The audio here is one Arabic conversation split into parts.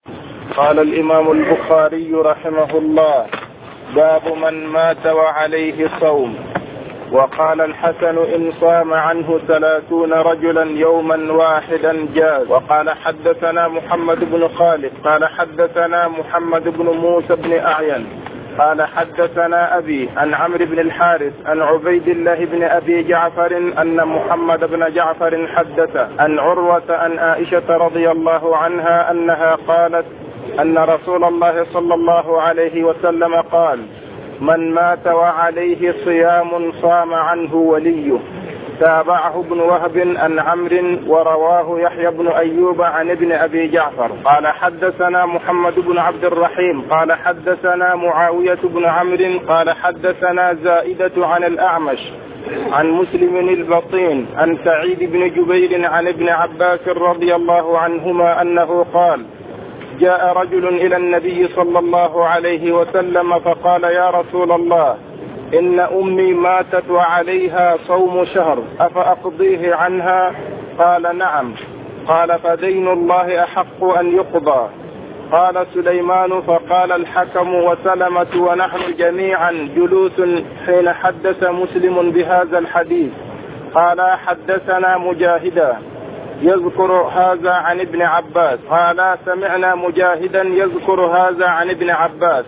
قال الإمام البخاري رحمه الله: باب من مات وعليه صوم. وقال الحسن: إن صام عنه 30 رجلا يوما واحدا جاز. وقال حدثنا محمد بن خالد قال حدثنا محمد بن موسى بن أعين قال حدثنا أبي عن عمرو بن الحارث عن عبيد الله بن أبي جعفر أن محمد بن جعفر حدث عن عروة عن عائشة رضي الله عنها أنها قالت أن رسول الله صلى الله عليه وسلم قال: من مات وعليه صيام صام عنه وليه. تابعه ابن وهب عن عمرو ورواه يحيى بن أيوب عن ابن أبي جعفر قال حدثنا محمد بن عبد الرحيم قال حدثنا معاوية بن عمرو قال حدثنا زائدة عن الأعمش عن مسلم البطين عن سعيد بن جبير عن ابن عباس رضي الله عنهما أنه قال: جاء رجل إلى النبي صلى الله عليه وسلم فقال: يا رسول الله، إن أمي ماتت وعليها صوم شهر أفأقضيه عنها؟ قال: نعم. قال: فدين الله أحق أن يقضى. قال سليمان: فقال الحكم وسلمة ونحن جميعا جلوس حين حدث مسلم بهذا الحديث. قال: حدثنا مجاهدا يذكر هذا عن ابن عباس. قال: سمعنا مجاهدا يذكر هذا عن ابن عباس.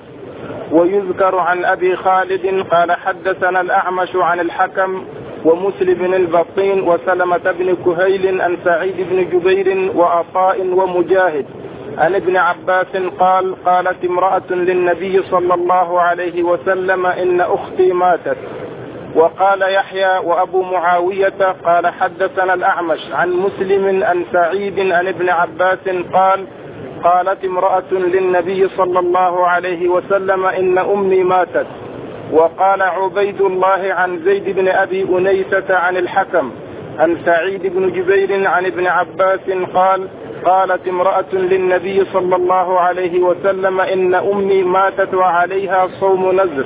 ويذكر عن أبي خالد قال حدثنا الأعمش عن الحكم ومسلم البطين وسلمة بن كهيل عن سعيد بن جبير وعطاء ومجاهد عن ابن عباس قال: قالت امرأة للنبي صلى الله عليه وسلم: إن أختي ماتت. وقال يحيى وأبو معاوية قال حدثنا الأعمش عن مسلم عن سعيد عن ابن عباس قال: قالت امرأة للنبي صلى الله عليه وسلم: إن أمي ماتت. وقال عبيد الله عن زيد بن أبي أنيسة عن الحكم عن سعيد بن جبير عن ابن عباس قال: قالت امرأة للنبي صلى الله عليه وسلم: إن أمي ماتت وعليها صوم نذر.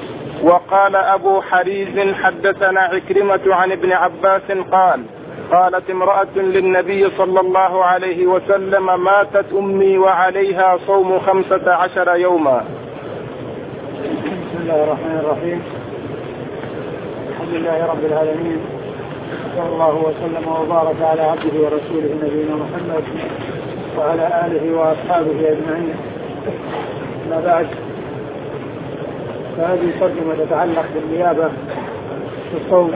وقال أبو حريز حدثنا عكرمة عن ابن عباس قال: قالت امرأة للنبي صلى الله عليه وسلم: ماتت أمي وعليها صوم 15 يوما. بسم الله الرحمن الرحيم. الحمد لله رب العالمين، صلى الله وسلم وبارك على عبده ورسوله نبينا محمد وعلى آله وأصحابه أجمعين. ما بعد، فهذه ترجمة تتعلق بالنيابة في الصوم.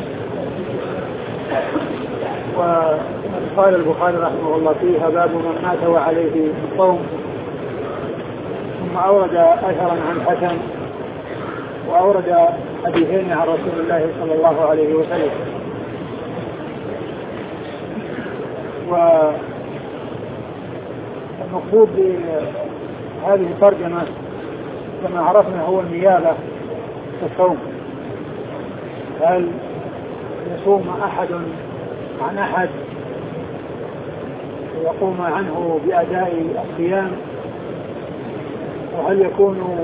وقال البخاري رحمه الله فيها: باب من مات وعليه الصوم. ثم أورد أثرا عن حسن وأورد حديثين عن رسول الله صلى الله عليه وسلم. والمقصود بهذه الترجمة كما عرفنا هو النيابة في الصوم. هل يصوم أحد عن أحد ويقوم عنه بأداء الصيام، وهل يكون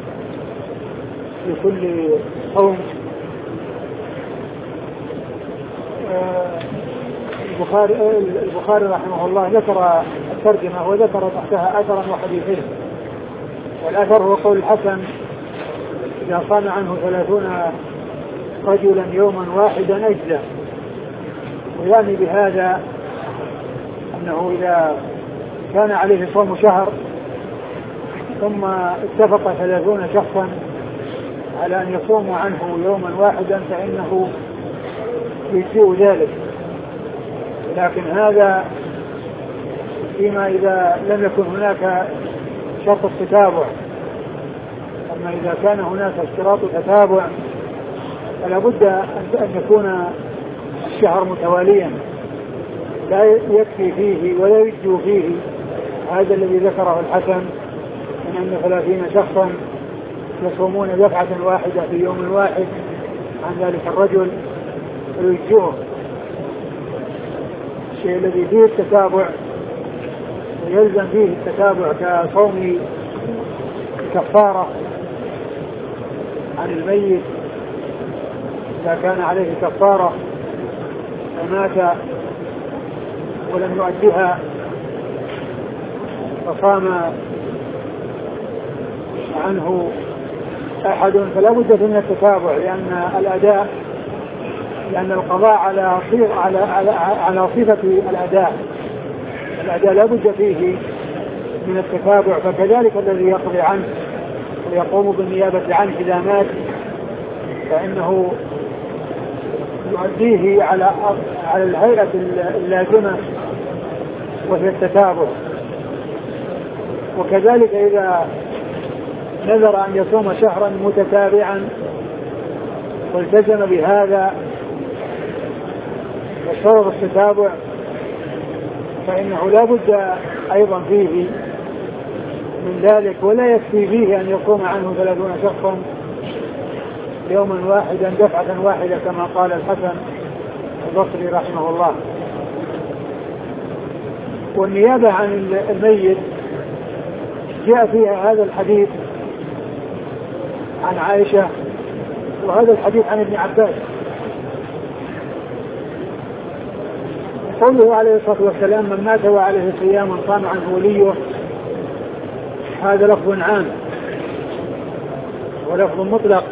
في كل صوم؟ البخاري رحمه الله ذكر الترجمة وذكر تحتها أثرا وحديثين. والأثر هو قول الحسن: إذا صام عنه 30 رجلا يوما واحدا أجزى. ويعني بهذا أنه إذا كان عليه صوم شهر ثم اتفق 30 شخصا على أن يصوموا عنه يوما واحدا فإنه يجزئ ذلك. لكن هذا فيما إذا لم يكن هناك شرط التتابع. أما إذا كان هناك اشتراط تتابع فلا بد أن يكون الشهر متواليا لا يكفي فيه ولا يجزئ فيه هذا الذي ذكره الحسن من أن 30 شخصا يصومون دفعة واحدة في يوم واحد عن ذلك الرجل ويجزئه. الشيء الذي فيه التتابع ويلزم فيه التتابع كصوم كفارة عن الميت إذا كان عليه كفارة فمات ولم يؤدها فصام عنه أحد فلا بد من التتابع، لأن القضاء على صفة الأداء لا بد فيه من التتابع. فكذلك الذي يقضي عنه ويقوم بالنيابة عنه إذا مات فإنه يؤديه على الهيئة اللازمة وهي التتابع. وكذلك إذا نذر أن يصوم شهرا متتابعا والتزم بهذا وشرط التتابع فإنه لا بد أيضا فيه من ذلك، ولا يكفي فيه أن يقوم عنه 30 شخصا يوما واحدا دفعة واحدة كما قال الحسن البصري رحمه الله. والنيابة عن الميت جاء فيها هذا الحديث عن عائشة وهذا الحديث عن ابن عباس. قوله عليه الصلاة والسلام من مات وعليه صيام قام عنه وليه، هذا لفظ عام ولفظ مطلق،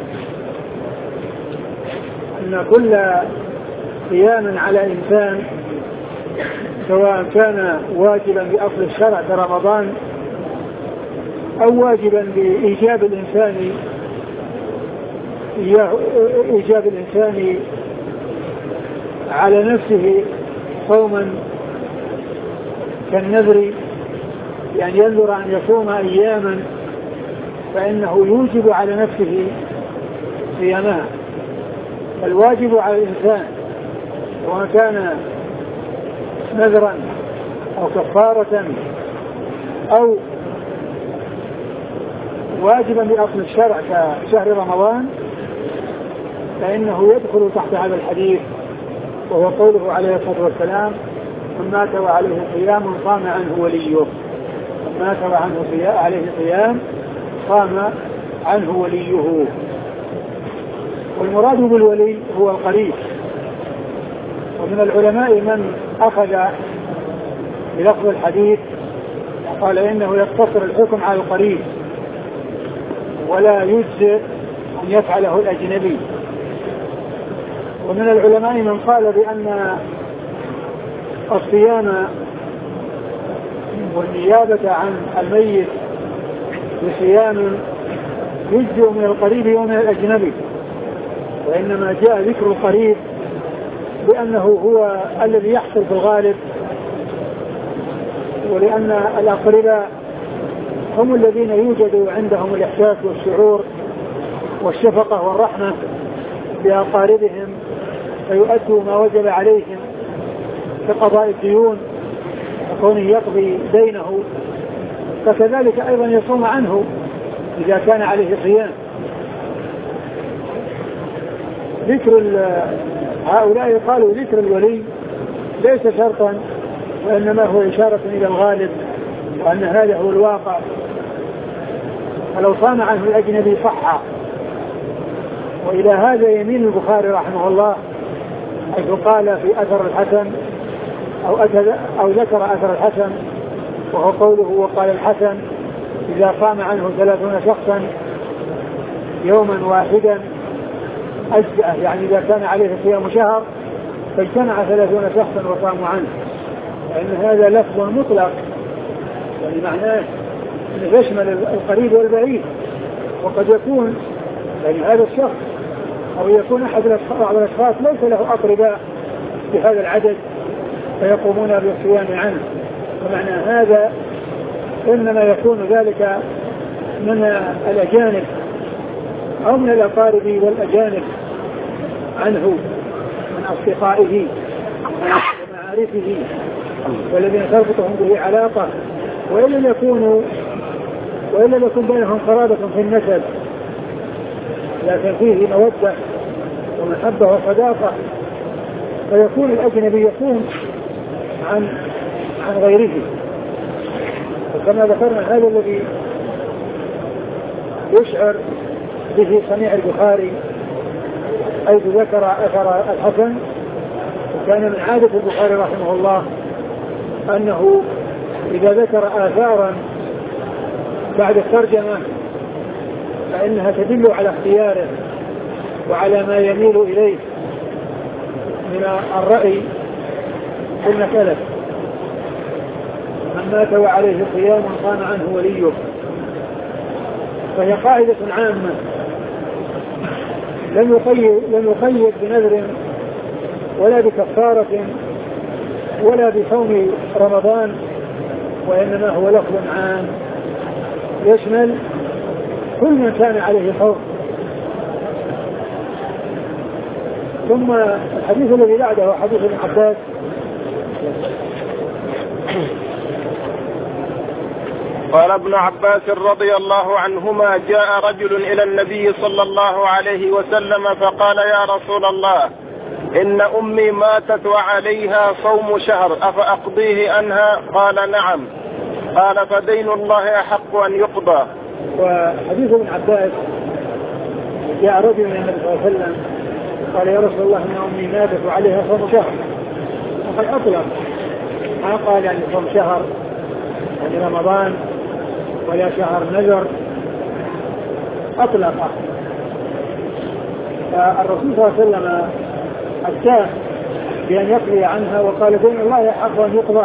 أن كل صيام على إنسان سواء كان واجبا بأصل الشرع كرمضان أو واجبا بإيجاب الإنسان على نفسه صوما كالنذر، يعني ينذر أن يصوم أياما فإنه يوجب على نفسه صيامها. الواجب على الإنسان سواء كان نذرا أو كفارة أو واجبا بأصل الشرع كشهر رمضان فإنه يدخل تحت هذا الحديث، وهو قوله عليه الصلاة والسلام من مات وعليه صيام قام عنه وليه. من مات عليه صيام قام عنه وليه. والمراد بالولي هو القريب. ومن العلماء من أخذ بلفظ الحديث قال إنه يقتصر الحكم على القريب ولا يجزئ أن يفعله الأجنبي. ومن العلماء من قال بأن الصيام والنيابة عن الميت بصيام يجزئ من القريب ومن الأجنبي، وإنما جاء ذكر القريب لأنه هو الذي يحصل في الغالب، ولأن الأقرباء هم الذين يوجد عندهم الإحساس والشعور والشفقة والرحمة بأقاربهم فيؤدوا ما وجب عليهم كقضاء الديون وكونه يقضي دينه، فكذلك أيضا يصوم عنه إذا كان عليه صيام. ذكر هؤلاء قالوا ذكر الولي ليس شرطا، وإنما هو إشارة إلى الغالب وأن هذا هو الواقع. فلو صام عنه الأجنبي صح. وإلى هذا يميل البخاري رحمه الله حيث قال في أثر الحسن أو ذكر أثر الحسن، وهو قوله وقال الحسن إذا صام عنه 30 شخصا يوما واحدا أجزأه، يعني إذا كان عليه صيام شهر فاجتمع 30 شخصا وصاموا عنه، لأن هذا لفظ مطلق يعني معناه أنه يشمل القريب والبعيد. وقد يكون يعني هذا الشخص أو يكون بعض الأشخاص ليس له أقرباء بهذا العدد فيقومون بالصيام عنه، ومعنى هذا إنما يكون ذلك من الأجانب أو من الأقارب والأجانب عنه من أصدقائه ومعارفه والذين تربطهم به علاقة، وإلا يكون بينهم قرابة في النسب لكن فيه مودة ومحبة وصداقة، فيكون الأجنبي يكون عن غيره. وكما ذكرنا هذا الذي يشعر به صنيع البخاري حيث ذكر أثر الحسن. وكان من عادة البخاري رحمه الله أنه إذا ذكر آثارا بعد الترجمة فإنها تدل على اختياره وعلى ما يميل إليه من الرأي في المسألة. من مات وعليه صيام قام عنه وليه، فهي قاعدة عامة لم يقيد بنذر ولا بكفارة ولا بصوم رمضان، وإنما هو لفظ عام يشمل كل من كان عليه صوم. ثم الحديث الذي بعده حديث ابن عباس قال ابن عباس رضي الله عنهما: جاء رجل إلى النبي صلى الله عليه وسلم فقال: يا رسول الله، إن أمي ماتت وعليها صوم شهر أفأقضيه عنها؟ قال: نعم. قال: فدين الله أحق أن يقضى. وحديث ابن عباس: جاء رجل إلى النبي صلى الله عليه وسلم قال: يا رسول الله، إن أمي ماتت وعليها صوم شهر. وقد أطلق، ما قال يعني صوم شهر يعني رمضان ولا شهر نذر، أطلق. فالرسول صلى الله عليه وسلم أفتاه بأن يقضي عنها وقال: دين الله حق أن يقضى.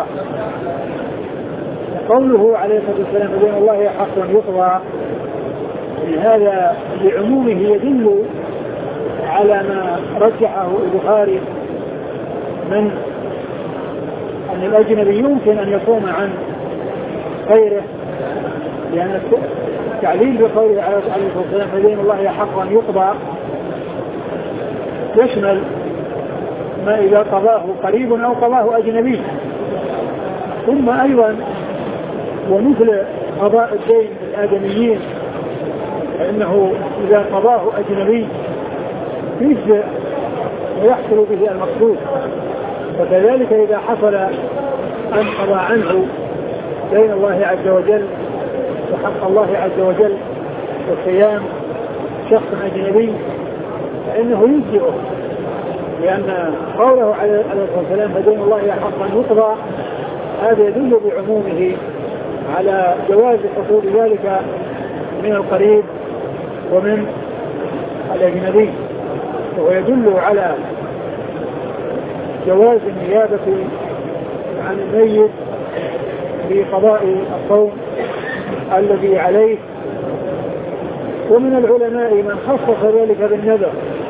قوله عليه الصلاة والسلام: دين الله حق أن يقضى، هذا بعمومه يدل على ما رجحه البخاري من أن الأجنبي يمكن أن يصوم عن غيره، لأن التعليل بقوله عليه الصلاة والسلام: فدين الله حق أن يقضى يشمل ما إذا قضاه قريب أو قضاه أجنبي. ثم أيضا ومثل قضاء الدين الآدميين فإنه إذا قضاه أجنبي يجزئ ويحصل به المقصود، وكذلك إذا حصل أن قضى عنه دين الله عز وجل وحق الله عز وجل وصيام شخص أجنبي فإنه يجزئه، لأن قوله عليه الصلاة والسلام: فدين الله حق أن يقضى، هذا يدل بعمومه على جواز حصول ذلك من القريب ومن الأجنبي، ويدل على جواز النيابة عن الميت في قضاء الصوم الذي عليه. ومن العلماء من خصص ذلك بالنذر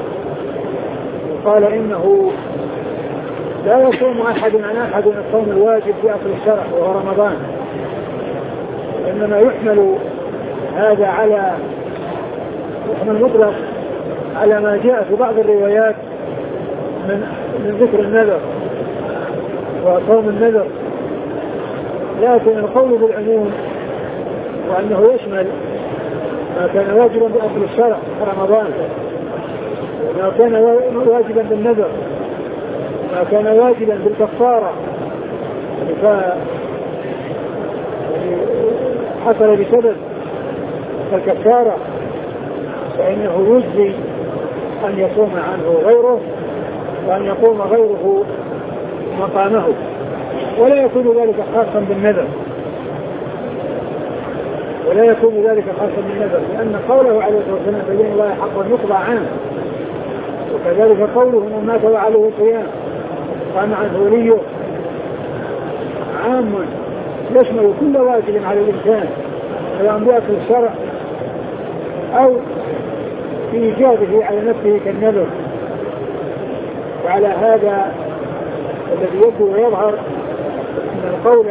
وقال إنه لا يصوم أحد عن أحد الصوم الواجب في أصل الشرع وهو رمضان، إنما يحمل هذا على يحمل مطلق على ما جاء في بعض الروايات من ذكر النذر وصوم النذر، لكن القول بالعموم وأنه يشمل ما كان واجبا بأصل الشرع رمضان، ما كان واجبا بالنذر، ما كان واجبا بالكفارة حصل بسبب الكفارة فإنه يجزي أن يصوم عنه غيره وأن يقوم غيره مقامه، ولا يكون ذلك خاصا بالنذر، ولا يكون ذلك خاصا بالنذر، لأن قوله عليه الصلاة والسلام: فدين الله حق أن يقضى عنه، وكذلك قوله: من مات وعليه صيام قام عنه وليه، عام يشمل كل واجب على الإنسان سواء بأصل الشرع أو في إيجابه على نفسه كالنذر. وعلى هذا الذي يبدو ويظهر أن القول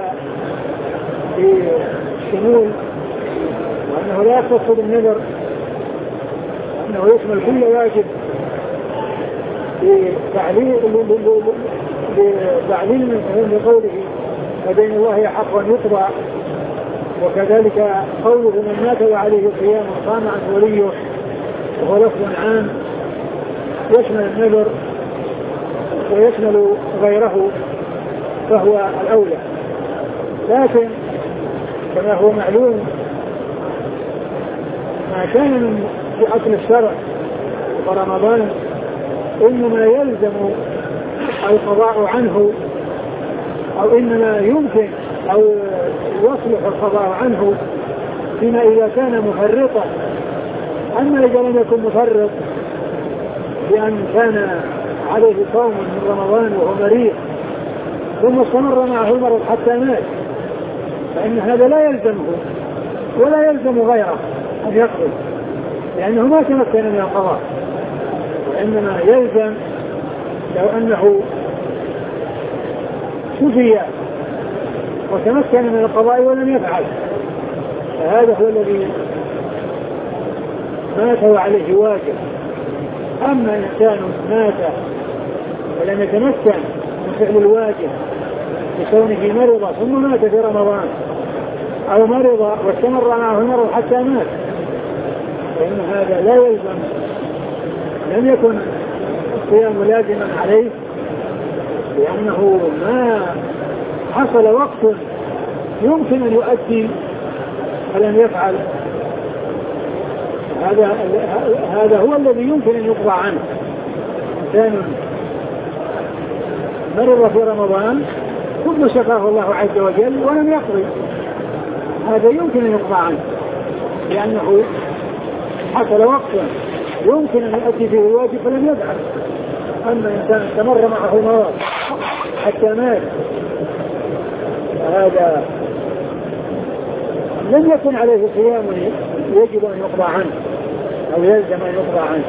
بالشمول وأنه لا يختص بالنذر، أنه يشمل كل واجب بتعليل من قوله: فدين الله حق أن يقضى، وكذلك قوله: من مات وعليه صيام قام عنه وليه، وهو لفظ عام يشمل النذر ويشمل غيره فهو الأولى. لكن كما هو معلوم ما كان في أصل الشرع ورمضان إنما يلزم القضاء عنه أو إنما يمكن أو يصلح القضاء عنه فيما إذا كان مفرطا. أما إذا لم يكن مفرط بأن كان عليه صوم من رمضان وهو مريض ثم استمر معه المرض حتى مات، فإن هذا لا يلزمه ولا يلزم غيره أن يقضي، لأنه ما تمكن من القضاء. وإنما يلزم لو أنه شفي وتمكن من القضاء ولم يفعل، فهذا هو الذي مات وعليه واجب. أما إنسان مات ولم يتمكن من فعل الواجب لكونه مرض ثم مات في رمضان، أو مرض واستمر معه المرض حتى مات، فإن هذا لا يلزم، لم يكن الصيام لازما عليه، لأنه ما حصل وقت يمكن أن يؤدي ولم يفعل. هذا هو الذي يمكن أن يقضى عنه. إنسان مرض في رمضان ثم شفاه الله عز وجل ولم يقضي، هذا يمكن أن يقضى عنه، لأنه حصل وقت يمكن أن يؤدي فيه الواجب فلم يفعل. أما إنسان استمر معه المرض حتى مات، هذا لم يكن عليه صيام يجب أن يقضى عنه أو يلزم أن يقضى عنه.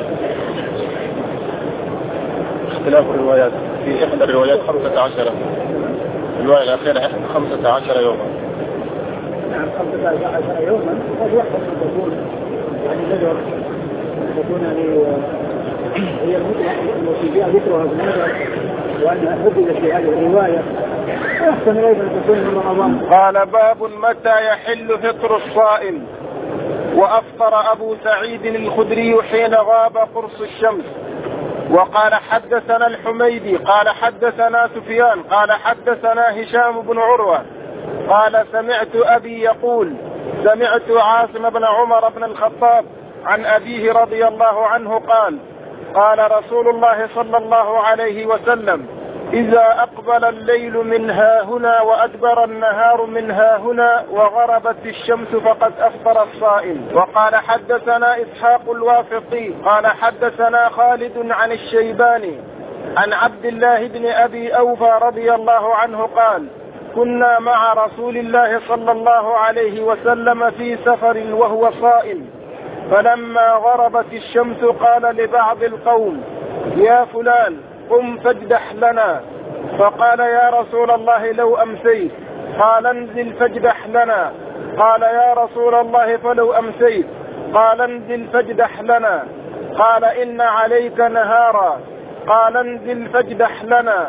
اختلاف الروايات، في إحدى الروايات 15، الرواية الأخيرة 15 يوما. نعم 15 يوما، قد يحصل أن تكون يعني نذر، تكون هي التي جاء ذكرها في النذر وأنها حددت في هذه الرواية، ويحسن أيضا أن تكون من رمضان. قال: باب متى يحل فطر الصائم. وأفطر أبو سعيد الخدري حين غاب قرص الشمس. وقال: حدثنا الحميدي قال حدثنا سفيان قال حدثنا هشام بن عروة قال: سمعت أبي يقول: سمعت عاصم بن عمر بن الخطاب عن أبيه رضي الله عنه قال: قال رسول الله صلى الله عليه وسلم: إذا أقبل الليل من هاهنا وأدبر النهار من هاهنا وغربت الشمس فقد أفطر الصائم. وقال: حدثنا إسحاق الوافقي قال حدثنا خالد عن الشيباني عن عبد الله بن أبي أوفى رضي الله عنه قال: كنا مع رسول الله صلى الله عليه وسلم في سفر وهو صائم، فلما غربت الشمس قال لبعض القوم: يا فلان قم فاجدح لنا. فقال: يا رسول الله لو أمسيت. قال: انزل فاجدح لنا. قال: يا رسول الله فلو أمسيت. قال: انزل فاجدح لنا. قال: إن عليك نهارا. قال: انزل فاجدح لنا.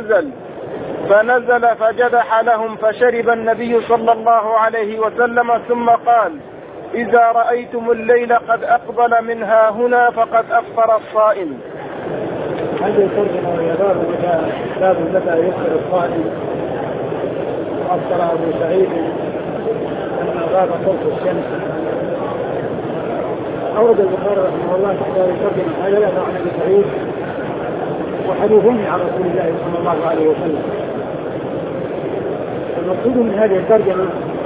فنزل فجدح لهم، فشرب النبي صلى الله عليه وسلم ثم قال: إذا رأيتم الليل قد أقبل من هاهنا فقد أفطر الصائم. هذا الترجمة وهي باب متى يفطر الصائم. أفطر أبو سعيد لما غاب قرص الشمس. أورد البخاري رحمه الله تحت هذه الترجمة هذا لا عن أبي سعيد وحديثين عن رسول الله صلى الله عليه وسلم. المقصود من هذه الترجمة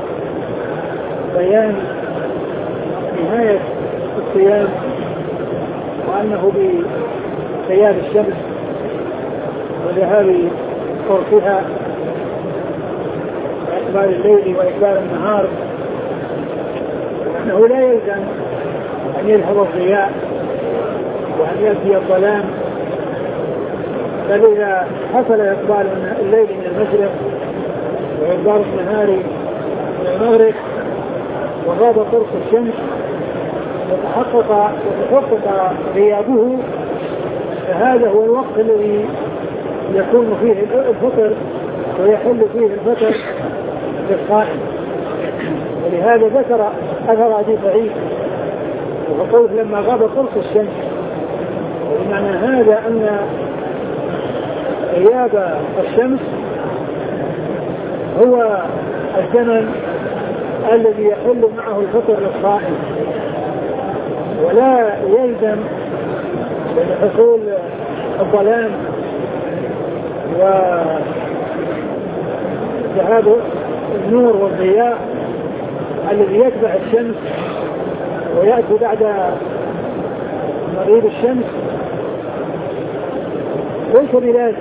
بيان نهاية الصيام، وأنه بسياد الشمس وذهاب قرصها وإقبال الليل وإقبال النهار، وأنه لا يلزم أن يذهب الضياء وأن يأتي الظلام، بل إذا حصل إقبال الليل من المشرق وإقبال النهار من المغرب وغاب قرص الشمس وتحقق غيابه، فهذا هو الوقت الذي يكون فيه الفطر ويحل فيه الفطر للصائم. ولهذا ذكر أثر أبي سعيد وقوله لما غاب قرص الشمس، ومعنى هذا أن غياب الشمس هو الزمن الذي يحل معه الفطر للصائم، ولا يلزم بحصول الظلام وذهاب النور والضياء الذي يتبع الشمس ويأتي بعد مغيب الشمس ليس بلازم.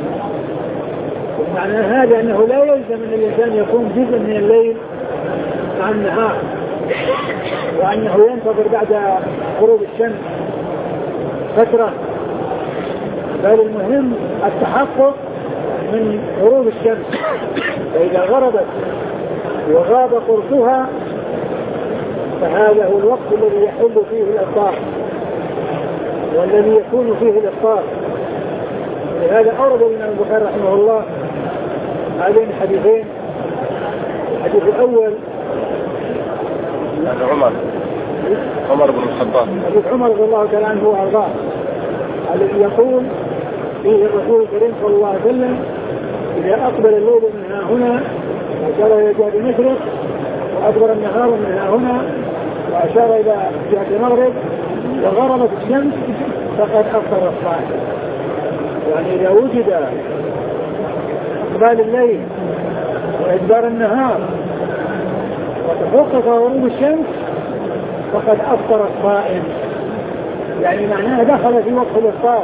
معنى هذا أنه لا يلزم أن الإنسان يكون جزء من الليل مع النهار وأنه ينتظر بعد غروب الشمس فترة، بل المهم التحقق من غروب الشمس، فإذا غربت وغاب قرصها فهذا هو الوقت الذي يحل فيه الإفطار والذي يكون فيه الإفطار. لهذا أورد الإمام البخاري رحمه الله هذين الحديثين. الحديث الأول عمر بن الخطاب، حديث عمر رضي الله تعالى عنه وأرضاه الذي يقول فيه الرسول الكريم صلى الله عليه وسلم: إذا أقبل الليل من ها هنا وأشار إلى جهة المشرق وأدبر النهار من ها هنا وأشار إلى جهة المغرب وغربت الشمس فقد أفطر الصائم. يعني إذا وجد إقبال الليل وإدبار النهار وتحقق غروب الشمس فقد أفطر الصائم. يعني معناه دخل في وقت الإفطار،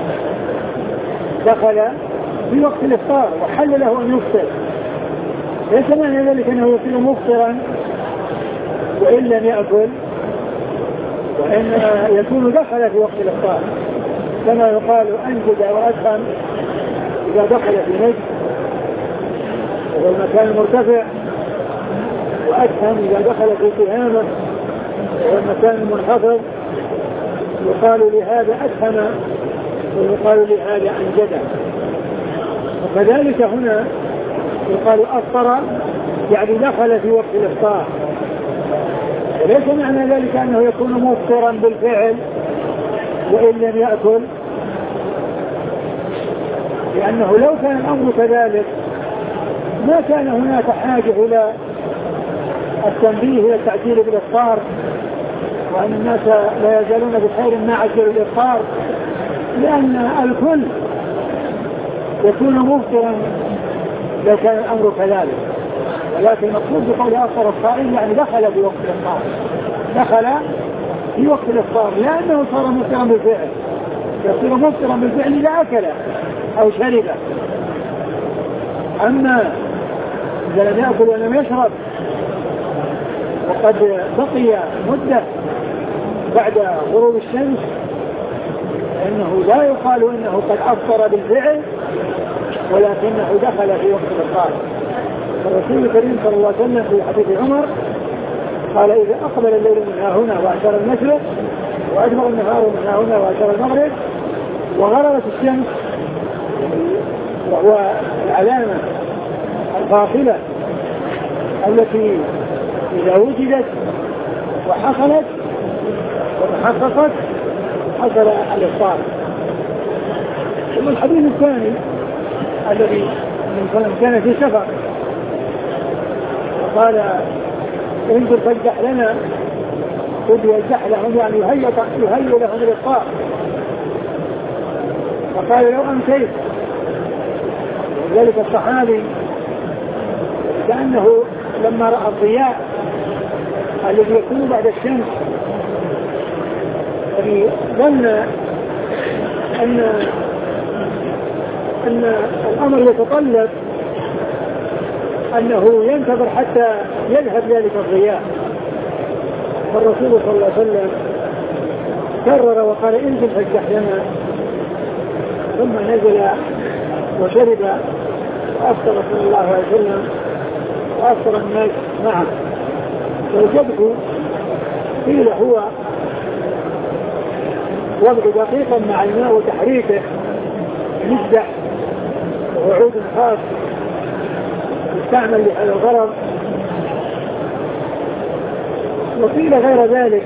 دخل في وقت الإفطار وحل له أن يفطر. ليس معنى ذلك أنه يصير مفطرا وإن لم يأكل، وإنما يكون دخل في وقت الإفطار كما يقال أنجد وأدخن إذا دخل في نجد وهو المكان المرتفع، وأدخن إذا دخل في تهامة وهو المكان المنخفض، يقال لهذا أدخن ويقال لهذا أنجد. وكذلك هنا يقال أفطر يعني دخل في وقت الإفطار، وليس معنى ذلك أنه يكون مفطرا بالفعل وإن لم يأكل، لأنه لو كان الأمر كذلك ما كان هناك حاجة إلى التنبيه إلى التعجيل بالإفطار، وأن الناس لا يزالون بخير ما عجلوا الإفطار، لأن الكل يكون مفطرا لو كان الأمر كذلك. ولكن المقصود بقول أفطر الصائم يعني دخل في وقت الإفطار، دخل في وقت الإفطار، لأنه صار مفطرا بالفعل. يصير مفطرا بالفعل إذا أكل أو شرب. أما إذا لم يأكل ولم يشرب وقد بقي مدة بعد غروب الشمس فإنه لا يقال إنه قد أفطر بالفعل، ولكنه دخل في وقت الإفطار. الرسول الكريم صلى الله عليه وسلم في حديث عمر قال: إذا أقبل الليل من ها هنا وأشار المشرق وأدبر النهار من ها هنا وأشار المغرب وغربت الشمس، وهو العلامة الفاصلة التي إذا وجدت وحصلت وتحققت حصل الإفطار. ثم الحديث الثاني الذي من كان في سفر وقال: انظر فاجدح لنا، قد يجدح لهم يعني يهيئ لهم الإفطار. فقال: لو أمسيت. ذلك الصحابي كأنه لما رأى الضياء الذي يكون بعد الشمس ظن أن الأمر يتطلب أنه ينتظر حتى يذهب ذلك الضياء. فالرسول صلى الله عليه وسلم كرر وقال: انزل فاجدح لنا. ثم نزل وشرب وأفطر صلى الله عليه وسلم وأفطر الناس معه. والجدح قيل هو وضع دقيقا مع الماء وتحريكه يجدح، وهو عود خاص يستعمل لهذا الغرض. وقيل غير ذلك،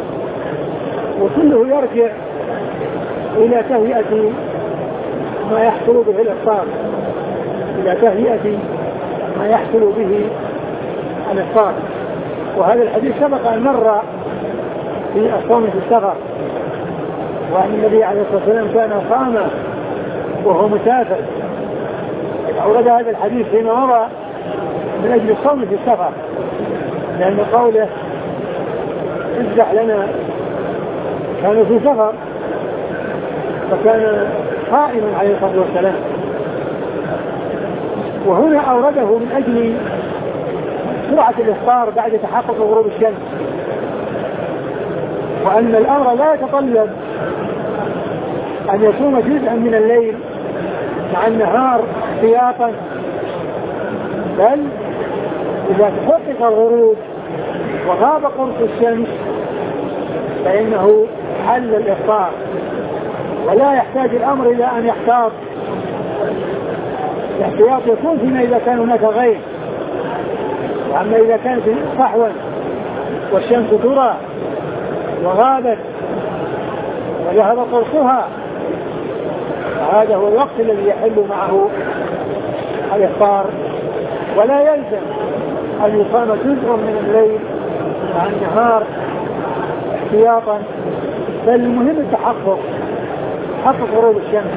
وكله يرجع إلى تهيئة ما يحصل به الإفطار، إلى تهيئة ما يحصل به الإفطار. وهذا الحديث سبق أن مر في الصوم في السفر، وأن النبي عليه الصلاة والسلام كان صام وهو مسافر. أورد هذا الحديث فيما مضى من أجل الصوم في السفر، لأن قوله ازدح لنا كانوا في سفر فكان قائما عليه الصلاة والسلام. وهنا أورده من أجل سرعة الإفطار بعد تحقق غروب الشمس، وأن الأمر لا يتطلب أن يصوم جزءا من الليل مع النهار احتياطا، بل إذا تحقق الغروب وغاب قرص الشمس فإنه حل الإفطار، ولا يحتاج الأمر إلى أن يحتاط. الاحتياط يكون فيما إذا كان هناك غير، وأما إذا كانت صحوا والشمس ترى وغابت وذهب قرصها هذا هو الوقت الذي يحل معه الإفطار، ولا يلزم أن يصام جزء من الليل مع النهار احتياطا، بل المهم التحقق، تحقق غروب الشمس.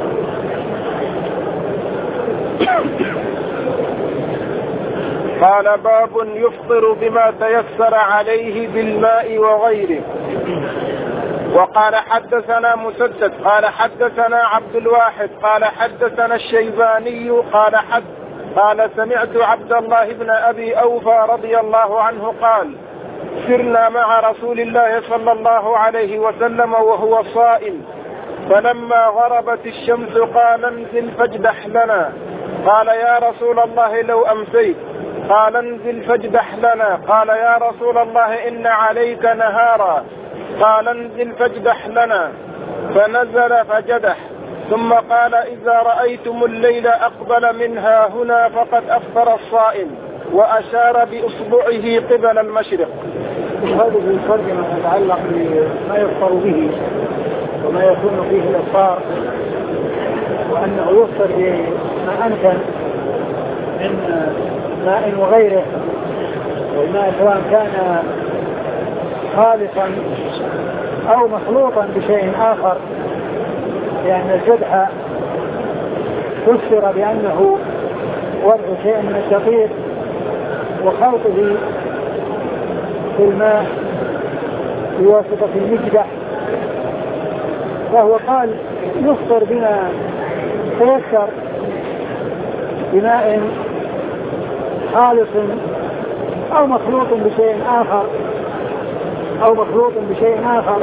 قال باب يفطر بما تيسر عليه بالماء وغيره. وقال حدثنا مسدد قال حدثنا عبد الواحد قال حدثنا الشيباني قال سمعت عبد الله بن أبي أوفى رضي الله عنه قال سرنا مع رسول الله صلى الله عليه وسلم وهو صائم، فلما غربت الشمس قال انزل فاجدح لنا. قال يا رسول الله لو أمسيت. قال انزل فاجدح لنا. قال يا رسول الله إن عليك نهارا. قال انزل فاجدح لنا. فنزل فجدح، ثم قال إذا رأيتم الليل أقبل منها هنا فقد أفطر الصائم، وأشار بإصبعه قبل المشرق. هذه الترجمة تتعلق بما يفطر به وما يكون فيه الإفطار، وأنه يفطر بما أمكن من ماء وغيره، والماء سواء كان خالصا أو مخلوطا بشيء آخر، لأن الجدح فسر بأنه وضع شيء من الدقيق وخلطه في الماء بواسطة المجدح، فهو قال يفطر بما تيسر بماء خالص أو مخلوط بشيء آخر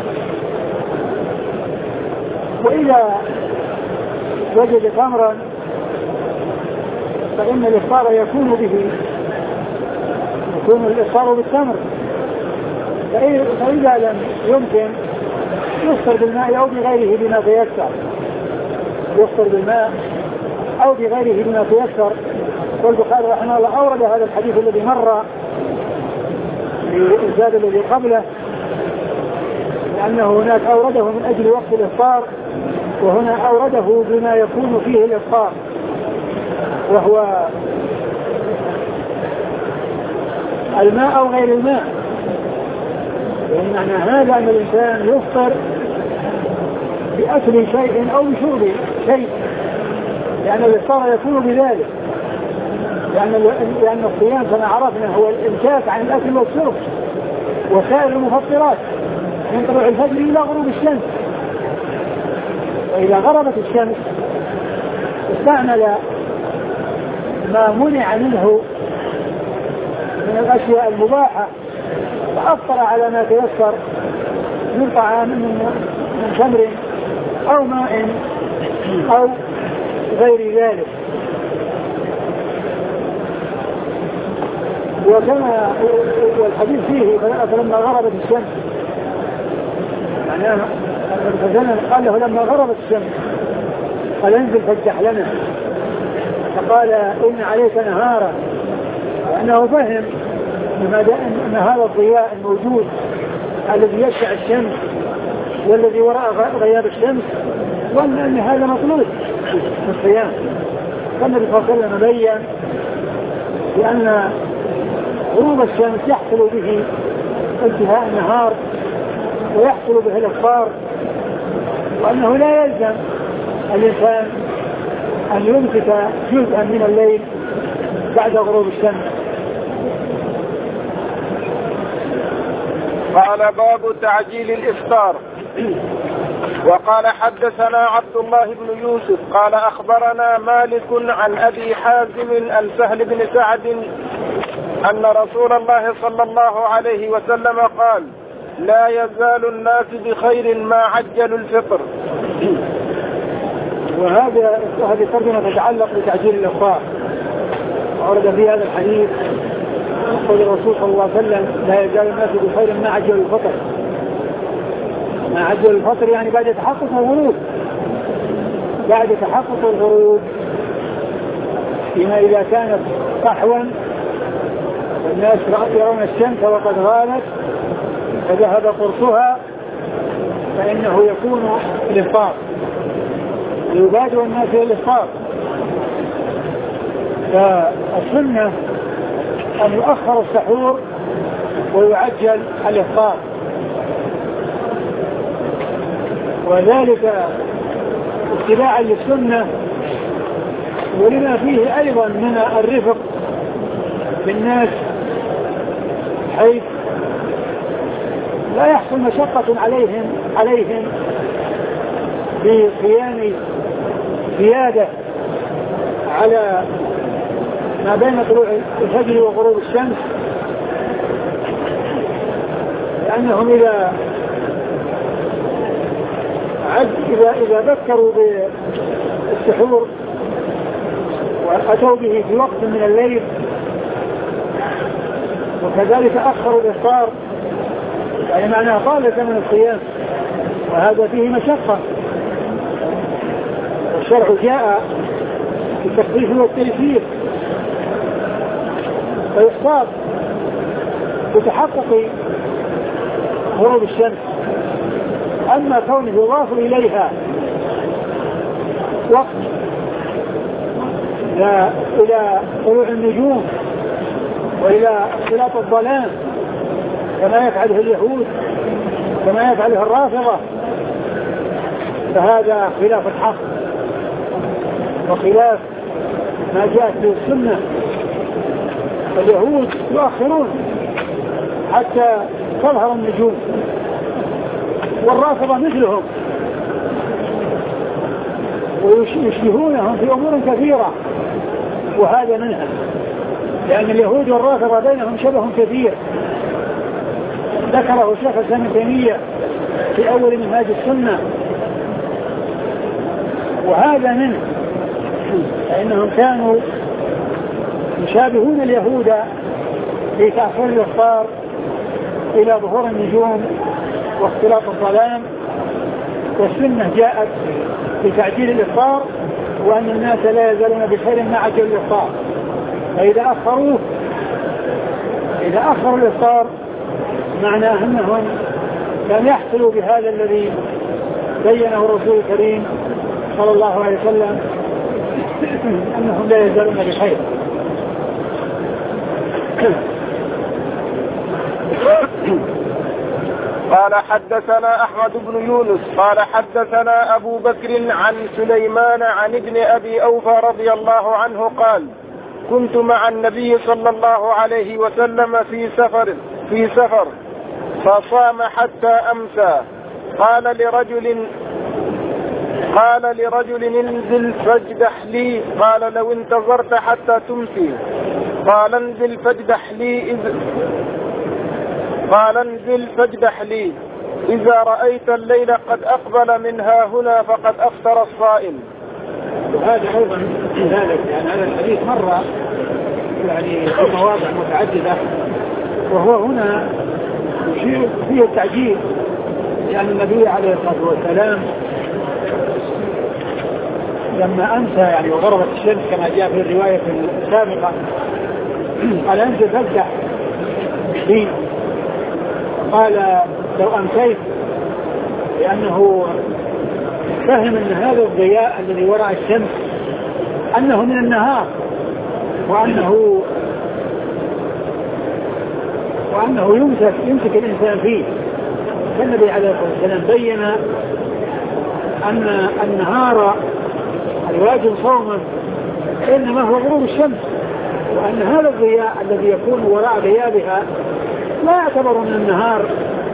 وإذا وجد تمرا فإن الإفطار يكون الإفطار بالتمر، فإذا لم يمكن يفطر بالماء أو بغيره بما تيسر. والبخاري رحمه الله أورد هذا الحديث الذي مر للزاد الذي قبله، لأنه هناك أورده من أجل وقت الإفطار، وهنا أورده بما يكون فيه الإفطار، وهو الماء أو غير الماء. يعني معنى هذا أن الإنسان يفطر بأكل شيء أو بشرب شيء، لأن الإفطار يكون بذلك، لأن الصيام كما عرفنا هو الإمساك عن الأكل والشرب وسائر المفطرات من طلوع الفجر إلى غروب الشمس. وإذا غربت الشمس استعمل ما منع منه من الأشياء المباحة فأفطر على ما تيسر من طعام من تمر أو ماء أو غير ذلك. وكما والحديث فيه فلما غربت الشمس، معناها قال له لما غربت الشمس قال انزل فاجدح لنا، فقال إن عليك نهارا، وأنه فهم أن هذا الضياء الموجود الذي يشع الشمس والذي وراء غياب الشمس، وأن هذا مطلوب في الصيام. فالنبي صلى الله عليه وسلم بين بأن غروب الشمس يحصل به انتهاء النهار ويحصل به الإفطار، وأنه لا يلزم الإنسان أن يمسك جزءا من الليل بعد غروب الشمس، قال باب تعجيل الإفطار. وقال حدثنا عبد الله بن يوسف قال أخبرنا مالك عن أبي حازم عن سهل بن سعد أن رسول الله صلى الله عليه وسلم قال لا يزال الناس بخير ما عجلوا الفطر. وهذه ترجمة تتعلق بتعجيل الإفطار. ورد في هذا الحديث قول الرسول صلى الله عليه وسلم لا يزال الناس بخير ما عجلوا الفطر. ما عجلوا الفطر يعني بعد تحقق الغروب، بعد تحقق الغروب. فيما إذا كانت صحوا والناس يرون الشمس وقد غابت فذهب قرصها فإنه يكون الإفطار، ويبادر الناس إلى الإفطار. فالسنة أن يؤخر السحور ويعجل الإفطار، وذلك اتباعا للسنة ولما فيه أيضا من الرفق بالناس، حيث لا يحصل مشقة عليهم بقيام زيادة على ما بين طلوع الفجر وغروب الشمس، لأنهم إذا بكروا بالسحور وأتوا به في وقت من الليل وكذلك أخروا الإفطار يعني معناه طال زمن الصيام، وهذا فيه مشقة. والشرع جاء بالتخفيف والتيسير، فيختار بتحقق غروب الشمس. أما كونه يضاف إليها وقت إلى طلوع النجوم وإلى اختلاط الظلام كما يفعله اليهود كما يفعله الرافضة، فهذا خلاف الحق وخلاف ما جاءت به السنة. اليهود يؤخرون حتى تظهر النجوم، والرافضة مثلهم ويشبهونهم في أمور كثيرة، وهذا منها، لأن اليهود والرافضة بينهم شبه كثير ذكره شيخ الإسلام ابن تيمية في أول منهاج السنة، وهذا منه، فإنهم كانوا يشابهون اليهود في تأخير الإفطار إلى ظهور النجوم واختلاط الظلام، والسنة جاءت بتعجيل الإفطار وأن الناس لا يزالون بخير ما عجلوا الإفطار. فإذا أخروا الإفطار معناه أنهم لم يحصلوا بهذا الذي بينه الرسول الكريم صلى الله عليه وسلم أنهم لا يزالون بخير. قال حدثنا أحمد بن يونس قال حدثنا أبو بكر عن سليمان عن ابن أبي أوفى رضي الله عنه قال كنت مع النبي صلى الله عليه وسلم في سفر فصام حتى أمسى. قال لرجل انزل فاجدح لي، قال لو انتظرت حتى تمسي. قال انزل فاجدح لي إذا رأيت الليل قد أقبل منها هنا فقد أفطر الصائم. وهذا أيضا ذلك، يعني هذا الحديث مرة يعني في مواضع متعددة، وهو هنا يشير فيه التعجيل، لأن النبي عليه الصلاة والسلام لما أمسى يعني وغربت الشمس كما جاء في الرواية السابقة قال أنت فاجدح لي، قال لو أمسيت، لأنه فهم أن هذا الضياء الذي وراء الشمس أنه من النهار وأنه يمسك الإنسان فيه. فالنبي عليه الصلاة والسلام بين أن النهار الواجب صوما إنما هو غروب الشمس، وأن هذا الضياء الذي يكون وراء غيابها لا يعتبر من النهار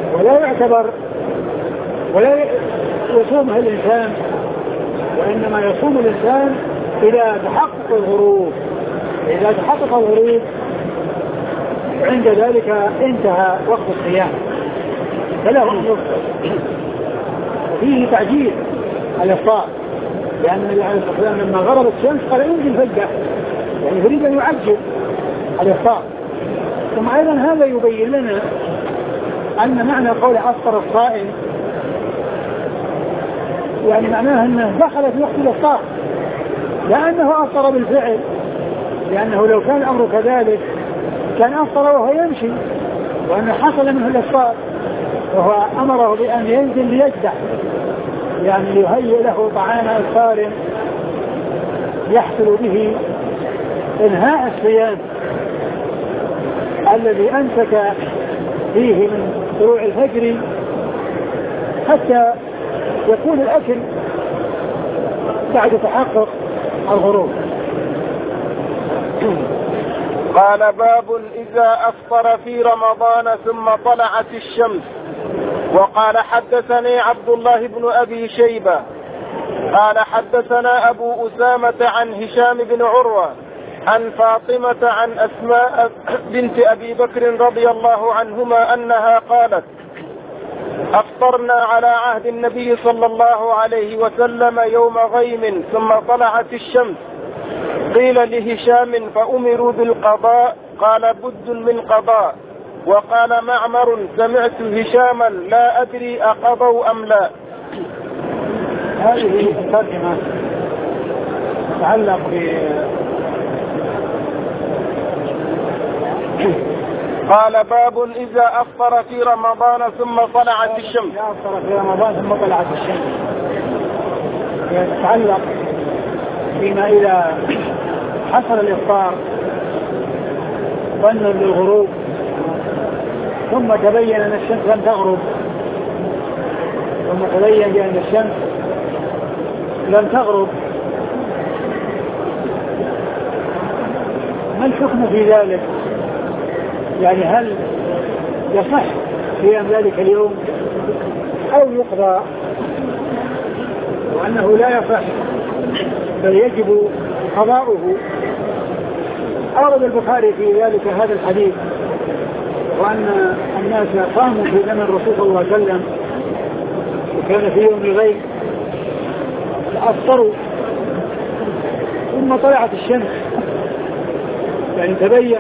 ولا يعتبر ولا يصومها الإنسان، وإنما يصوم الإنسان إذا تحقق الغروب. إذا تحقق الغروب عند ذلك انتهى وقت الصيام فله أن يفطر. وفيه تعجيل الإفطار، لأن النبي عليه الصلاة والسلام لما غربت الشمس قال انزل فجأة، يعني يريد أن يعجل الإفطار. ثم أيضا هذا يبين لنا أن معنى قول أفطر الصائم يعني معناه أنه دخل في وقت الإفطار، لأنه أفطر بالفعل، لأنه لو كان الأمر كذلك كان أفطر وهو يمشي وأنه حصل منه الإفطار، وهو أمره بأن ينزل ليجدع، يعني يهيئ له طعام إفطار يحصل به إنهاء الصيام الذي أمسك فيه من طلوع الفجر حتى يكون الأكل بعد تحقق الغروب. قال باب إذا أفطر في رمضان ثم طلعت الشمس. وقال حدثني عبد الله بن أبي شيبة قال حدثنا أبو أسامة عن هشام بن عروة عن فاطمة عن أسماء بنت أبي بكر رضي الله عنهما أنها قالت أفطرنا على عهد النبي صلى الله عليه وسلم يوم غيم ثم طلعت الشمس. قيل لهشام فأمروا بالقضاء قال بد من قضاء. وقال معمر سمعت هشاما لا أدري أقضوا أم لا. هذه الترجمة تتعلق قال باب إذا أفطر في رمضان ثم طلعت الشمس. إذا أفطر في رمضان ثم طلعت الشمس يتعلق فيما إذا حصل الإفطار ظنا بالغروب ثم تبين أن الشمس لم تغرب، ثم تبين بأن الشمس لم تغرب، ما الحكم في ذلك؟ يعني هل يصح صيام ذلك اليوم أو يقضى؟ وأنه لا يصح بل يجب قضاؤه. أورد البخاري في ذلك هذا الحديث، وأن الناس قاموا في زمن الرسول صلى الله عليه وسلم وكان في يوم الغيب فأفطروا ثم طلعت الشمس، يعني تبين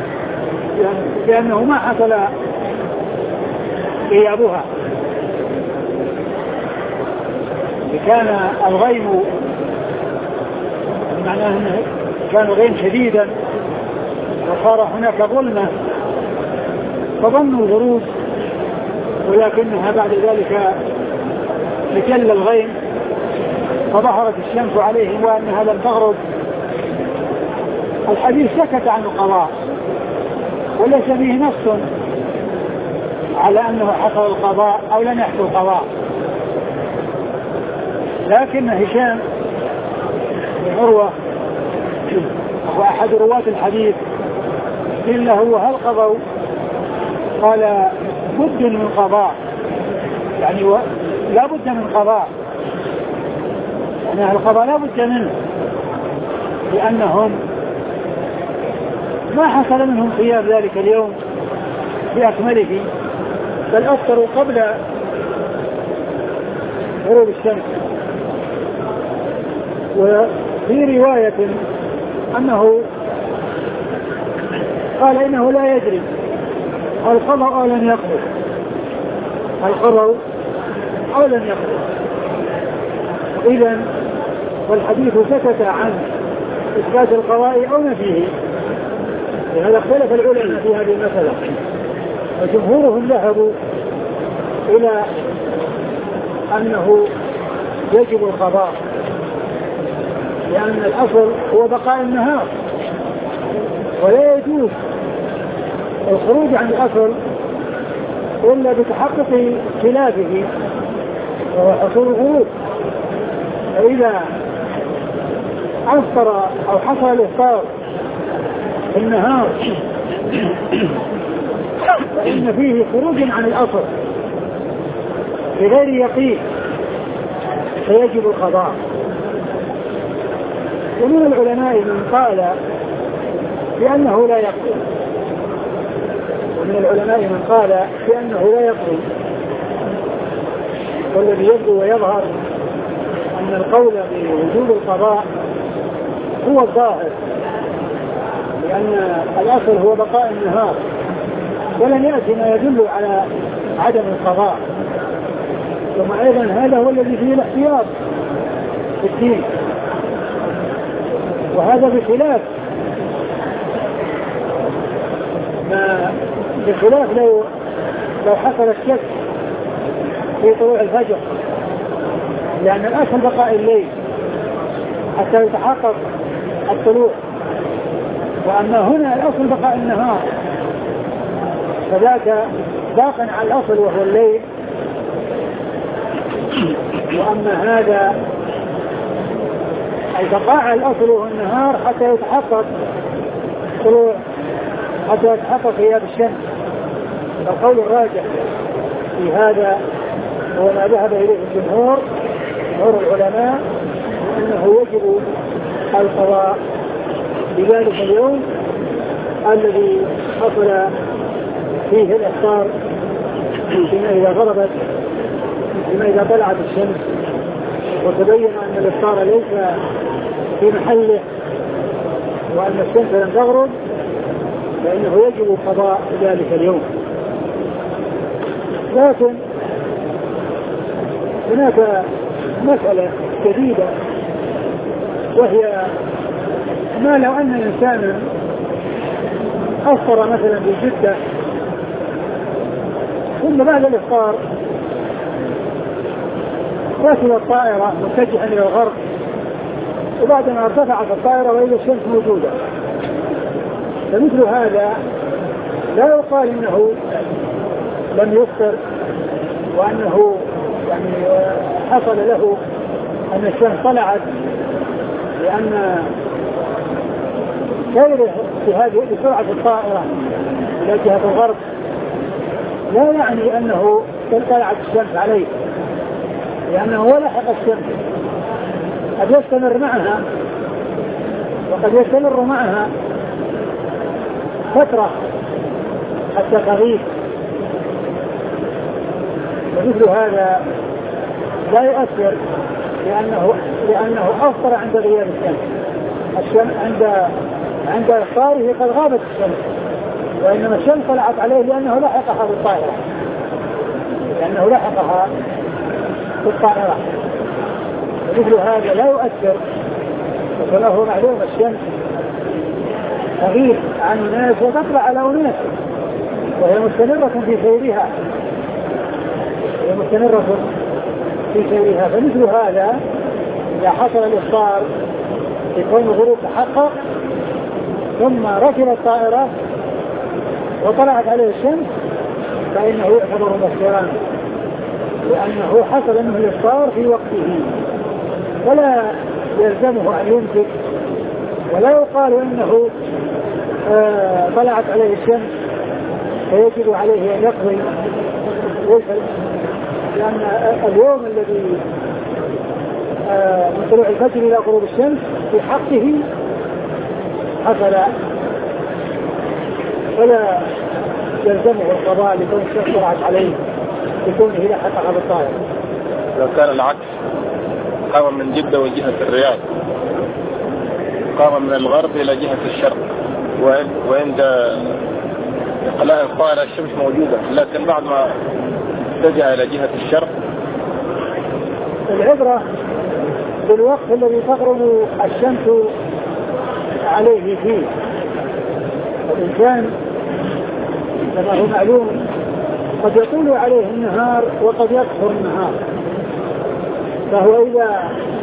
بأنه ما حصل غيابها، كان الغيم معناه أنه كان الغيم شديدا وصار هناك ظلمة فظنوا الغروب، ولكنها بعد ذلك تجلى الغيم فظهرت الشمس عليهم وأنها لم تغرب. الحديث سكت عن القضاء وليس فيه نص على أنه حصل القضاء أو لم يحصل القضاء، لكن هشام بن عروة وأحد رواة الحديث قيل له هل قضوا؟ قال بد من قضاء، يعني لا بد من قضاء، يعني القضاء لا بد منه، لأنهم ما حصل منهم صيام ذلك اليوم بأكمله بل أفطروا قبل غروب الشمس. وفي رواية أنه قال إنه لا يدري القضاء أو لم يقضي، القضاء أو لم يقضي. إذن والحديث سكت عن إثبات القضاء أو نفيه، لهذا اختلف العلماء في هذه المسألة، وجمهورهم ذهبوا إلى أنه يجب القضاء، لأن الأصل هو بقاء النهار، ولا يجوز الخروج عن الأصل إلا بتحقق خلافه وهو حصول الغروب. فإذا أفطر أو حصل الإفطار في النهار فإن فيه خروج عن الأصل بغير يقين فيجب القضاء. ومن العلماء من قال بأنه لا يقضي، ومن العلماء من قال بأنه لا يقضي. والذي يبدو ويظهر أن القول بوجوب القضاء هو الظاهر، لأن الأصل هو بقاء النهار، ولم يأتي ما يدل على عدم القضاء. ثم أيضا هذا هو الذي فيه الاحتياط في الدين، وهذا بخلاف لو حصل الشك في طلوع الفجر، لأن الأصل بقاء الليل حتى يتحقق الطلوع، وأما هنا الأصل بقاء النهار، فذاك باق على الأصل وهو الليل. وأما هذا البقاء على الأصل وهو النهار حتى يتحقق طلوع، حتى يتحقق غياب الشمس. القول الراجح في هذا هو ما ذهب إليه جمهور العلماء، أنه يجب القضاء بذلك اليوم الذي حصل فيه الإفطار، فيما إذا غربت، فيما إذا طلعت الشمس وتبين أن الإفطار ليس في محله وأن الشمس لم تغرب، فإنه يجب القضاء ذلك اليوم. لكن هناك مسألة جديدة، وهي ما لو أن إنسانا أفطر مثلا بجدة ثم بعد الإفطار ركب الطائرة متجها إلى الغرب، وبعدما ارتفعت الطائرة وإذا الشمس موجودة، فمثل هذا لا يقال إنه لم يفطر وأنه يعني حصل له أن الشمس طلعت، لأن سيره بسرعة الطائرة إلى جهة الغرب لا يعني أنه طلعت الشمس عليه، لأنه هو لحق الشمس، قد يستمر معها وقد يستمر معها فترة حتى تغيب، ومثل هذا لا يؤثر لأنه أفطر عند غياب الشمس. عند إفطاره قد غابت الشمس، وإنما الشمس طلعت عليه لأنه لحقها بالطائرة، ومثل هذا لا يؤثر. وله معلوم الشمس تغيب عن الناس وتطلع على أناس، وهي مستمرة في سيرها، فمثل هذا إذا حصل الإفطار يكون الغروب تحقق ثم ركب الطائرة وطلعت عليه الشمس، فإنه يعتبر مفطرا، لأنه حصل منه الإفطار في وقته، ولا يلزمه أن يمسك، ولا يقال إنه طلعت عليه الشمس فيجب عليه أن يقضي، لأن اليوم الذي من طلوع الفجر إلى غروب الشمس في حقه حصل، ولا يلزمه القضاء لكون الشمس طلعت عليه لكونه لحقها بالطائرة. لو كان العكس، قام من جدة وجهة الرياض، قام من الغرب إلى جهة الشرق، وعند إقلاع الطائرة الشمس موجودة، لكن بعد ما اتجه إلى جهة الشرق. العبرة بالوقت الذي تغرب الشمس عليه فيه. الإنسان كما هو معلوم قد يطول عليه النهار وقد يقصر النهار، فهو إذا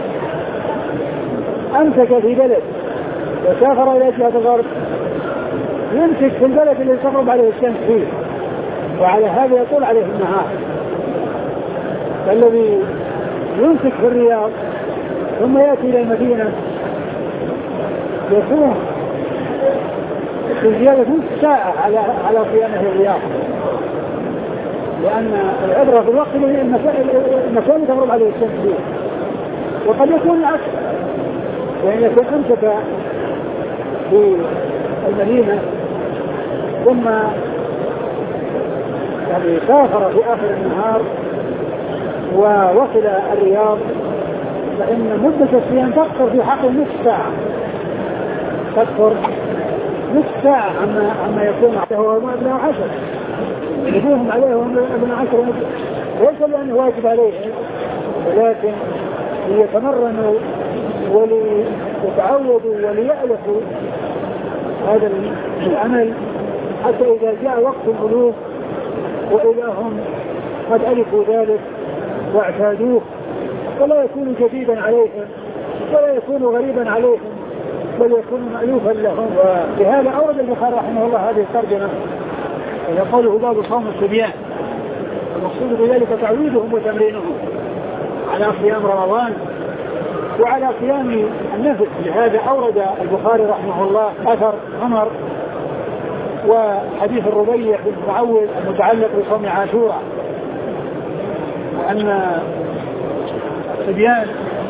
أمسك في بلد وسافر إلى جهة الغرب يمسك في البلد الذي تغرب عليه الشمس فيه، وعلى هذا يطول عليه النهار. فالذي يمسك في الرياض ثم يأتي إلى المدينة يصوم في زيادة نصف ساعة على صيامه الرياض، لأن العبرة في الوقت المكان تغرب عليه الشمس فيه، وقد يكون العكس، يعني يكون أمسك في المدينة ثم يعني سافر في آخر النهار ووصل الرياض، فإن مدة الصيام تقصر في حقه نصف ساعة، تقصر نصف ساعة عما يكون هو ابن 10 يجوهم عليه ابن 10 ليس لأنه واجب عليه، ولكن ليتمرنوا وليتعودوا وليألفوا هذا العمل حتى إذا جاء وقت البلوغ وإذا هم قد ألفوا ذلك واعتادوه فلا يكون جديدا عليهم ولا يكون غريبا عليهم، بل يكون مألوفا لهم. ولهذا أورد البخاري رحمه الله هذه الترجمة إذا قوله باب صوم الصبيان، المقصود بذلك تعويدهم وتمرينهم على صيام رمضان وعلى صيام النفل. لهذا أورد البخاري رحمه الله أثر عمر وحديث الربيع بن معوذ المتعلق بصوم عاشوراء، وأن الصبيان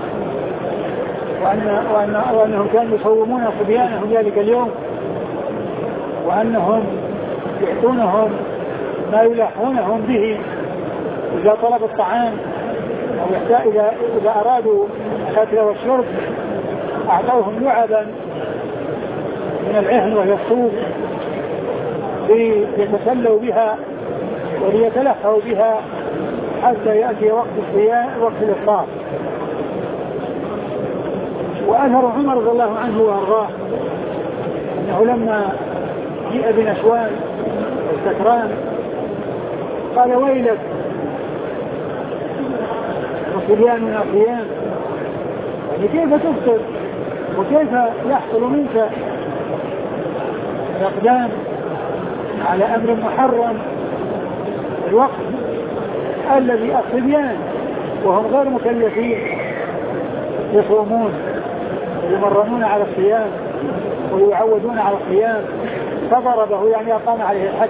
وأنهم كانوا يصومون صبيانهم ذلك اليوم، وأنهم يعطونهم ما يلاحونهم به إذا طلب الطعام أو إذا أرادوا الأكل والشرب أعطوهم لعبا من العهن وهي الصوف ليتسلوا بها وليتلهوا بها حتى يأتي وقت الصيام وقت الإفطار. وأثر عمر رضي الله عنه وأرضاه أنه لما جيء بنسوان السكران قال ويلك وصبياننا قيام، يعني كيف تفطر وكيف يحصل منك الإقدام على أمر محرم الوقت الذي الصبيان وهم غير مكلفين يصومون ويمرنون على الصيام ويعودون على الصيام. فضربه يعني قام عليه الحد،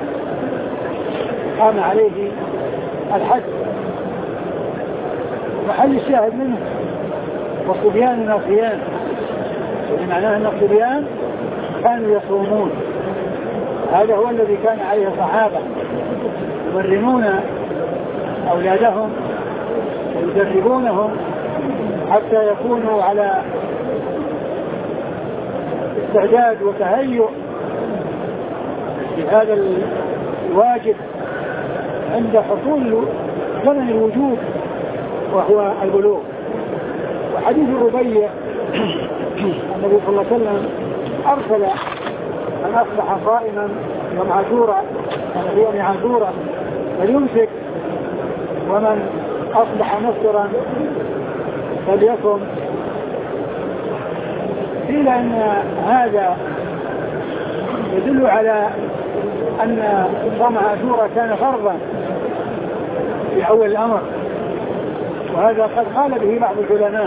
قام عليه الحد. محل الشاهد منه وصبياننا صيام، بمعنى أن الصبيان كانوا يصومون، هذا هو الذي كان عليه الصحابة يمرنون أولادهم ويدربونهم حتى يكونوا على استعداد وتهيؤ لهذا الواجب عند حصول زمن الوجود وهو البلوغ. وحديث الربيع النبي صلى الله عليه وسلم أرسل من أصبح صائما يوم عاشوراء في يوم عاشوراء فليمسك، ومن أصبح مفطرا فليصم. قيل أن هذا يدل على أن صوم عاشوراء كان فرضا في أول الأمر، وهذا قد قال به بعض العلماء،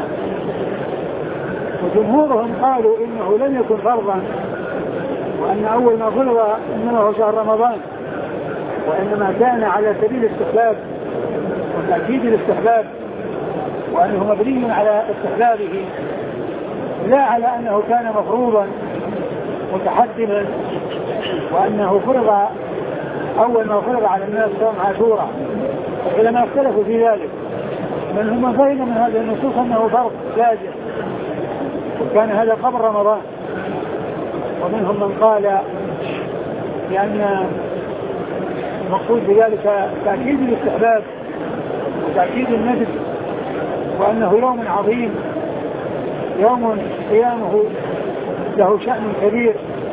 وجمهورهم قالوا إنه لم يكن فرضا، وأن أول ما فرض إنما هو شهر رمضان، وإنما كان على سبيل الاستحباب وتأكيد الاستحباب، وأنه مبني على استحبابه لا على أنه كان مفروضا متحتما، وأنه فرض أول ما فرض على الناس صوم عاشوراء. العلماء اختلفوا في ذلك، من هم فهم من هذه النصوص أنه فرض لازم وكان هذا قبل رمضان، ومنهم من قال لأن المقصود بذلك تأكيد الاستحباب وتأكيد الندب، وأنه يوم عظيم، يوم قيامه له شأن كبير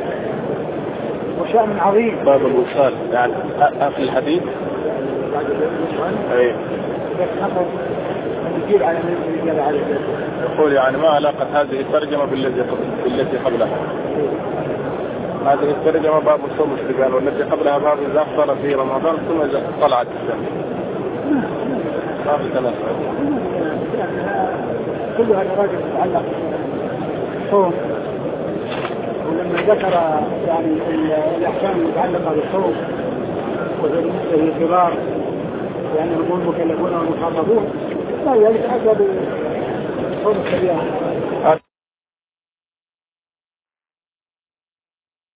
وشأن عظيم. باب الوصال يعني آخر الحديث أي يقول يعني ما علاقة هذه الترجمة بالتي قبلها؟ هذه الترجمة باب الصوم الصبيان، والتي قبلها باب إذا أفطر في رمضان ثم إذا طلعت الشمس. باب التناسب كلها الراجل تتعلق بالصوم، ولما ذكر يعني الأحكام المتعلقة بالصوم وفي كبار لأنهم هم المكلفون والمخاطبون لا ذلك أتى بصوم الصبيان